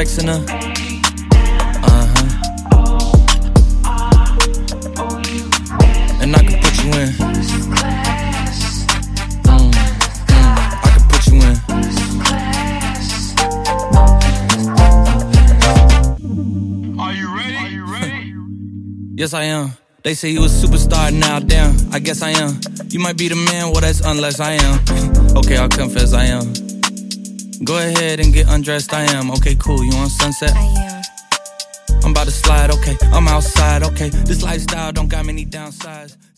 sexing her. And I can put you in. I can put you in. Are you ready? Yes, I am. They say you a superstar now, damn, I guess I am. You might be the man, well that's unless I am. Okay, I'll confess I am. Go ahead and get undressed, I am. Okay, cool, you on Sunset? I am. I'm about to slide, okay, I'm outside, okay. This lifestyle don't got many downsides.